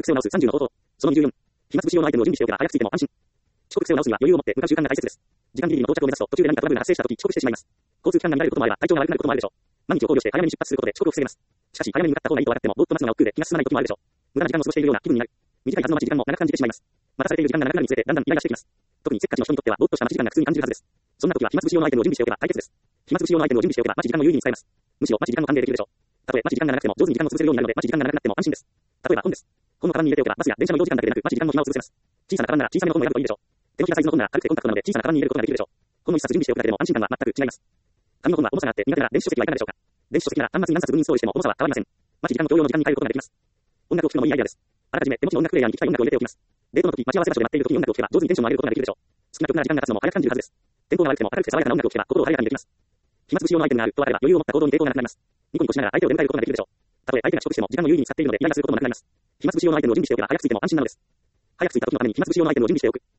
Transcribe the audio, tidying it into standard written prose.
癖を直す30の方法。その24。暇つぶし用のアイテムを準備しておけば早くついても安心。遅刻癖を直すには余裕を持って向かう習慣が大切です。時間ギリギリの到着を目指すと途中で何かトラブルが発生した時遅刻してしまいます。交通機関が乱れることもあれば体調が悪くなることもあるでしょう。万日を考慮して早めに出発することで遅刻を防げます。しかし早めに向かった方がいいと分かってもぼーっと待つのが億劫で気が進まない時もあるでしょう。無駄な時間を過ごしているような気分になる。短いはずの待ち時間も長く感じてしまいます。待たされている時間が長くなるにつれてだんだんイライラしてきます。特にせっかちの人にとってはぼーっとした待ち時間が苦痛に感じるはずです。そんな時は暇つぶし用のアイテムを準備しておけば解決です。暇つぶし用のアイテムを準備しておけば待ち時間も有意義に使えます。むしろ待ち時間も歓迎できるでしょう。たとえ待ち時間が長くても上手に時間を潰せるようになるので待ち時間が長くなっても安心です。例えば本です。本のカバンに入れておけばバスや電車の移動時間だけでなく待ち時間も暇を潰せます。小さなカバンなら小さめの本を選ぶといいでしょう。手のひらサイズの本なら軽くてコンパクトなので小さなカバンに入れることができるでしょう。本の一冊準備しておくだけでも安心感は全く違います。紙の本は重さがあって苦手な電子書籍はいかがでしょうか。電子書籍なら端末に何冊分インストールしても重さは変わりません。待ち時間の共用の時間に変えることができます。音楽を聴くのもいいアイデアです。あらかじめ手持ちの音楽プレイヤーに聞きたい音楽を入れておきます。デートの時、待ち合わせ場所で待っている時に音楽を聴けば上手にテンションを上げることができるでしょう。好きな曲なら時間が経つのも早く感じるはずです。天候が悪くても明るくて爽やかな音楽を聴けば心を晴れやかにできます。暇つぶし用のアイテムがあるとあれば余裕を持った行動に抵抗がなくなります。ニコニコしながら相手を出迎えることができるでしょう。たとえ相手が遅刻しても時間を有意義に使っているのでイライラすることもなくなります。暇つぶし用のアイテムを準備しておけば早く着いても安心なのです。早く着いた時のために暇つぶし用のアイテムを準備しておく。